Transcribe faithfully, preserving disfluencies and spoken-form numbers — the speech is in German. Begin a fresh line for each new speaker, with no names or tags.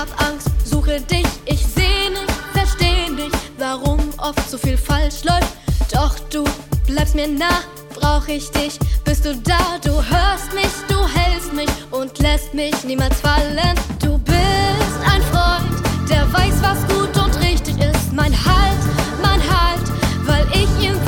hab Angst, suche dich, ich seh nicht, versteh nicht, warum oft so viel falsch läuft. Doch du bleibst mir nah, brauch ich dich, bist du da, du hörst mich, du hältst mich und lässt mich niemals fallen. Du bist ein Freund, der weiß, was gut und richtig ist, mein Halt, mein Halt, weil ich ihm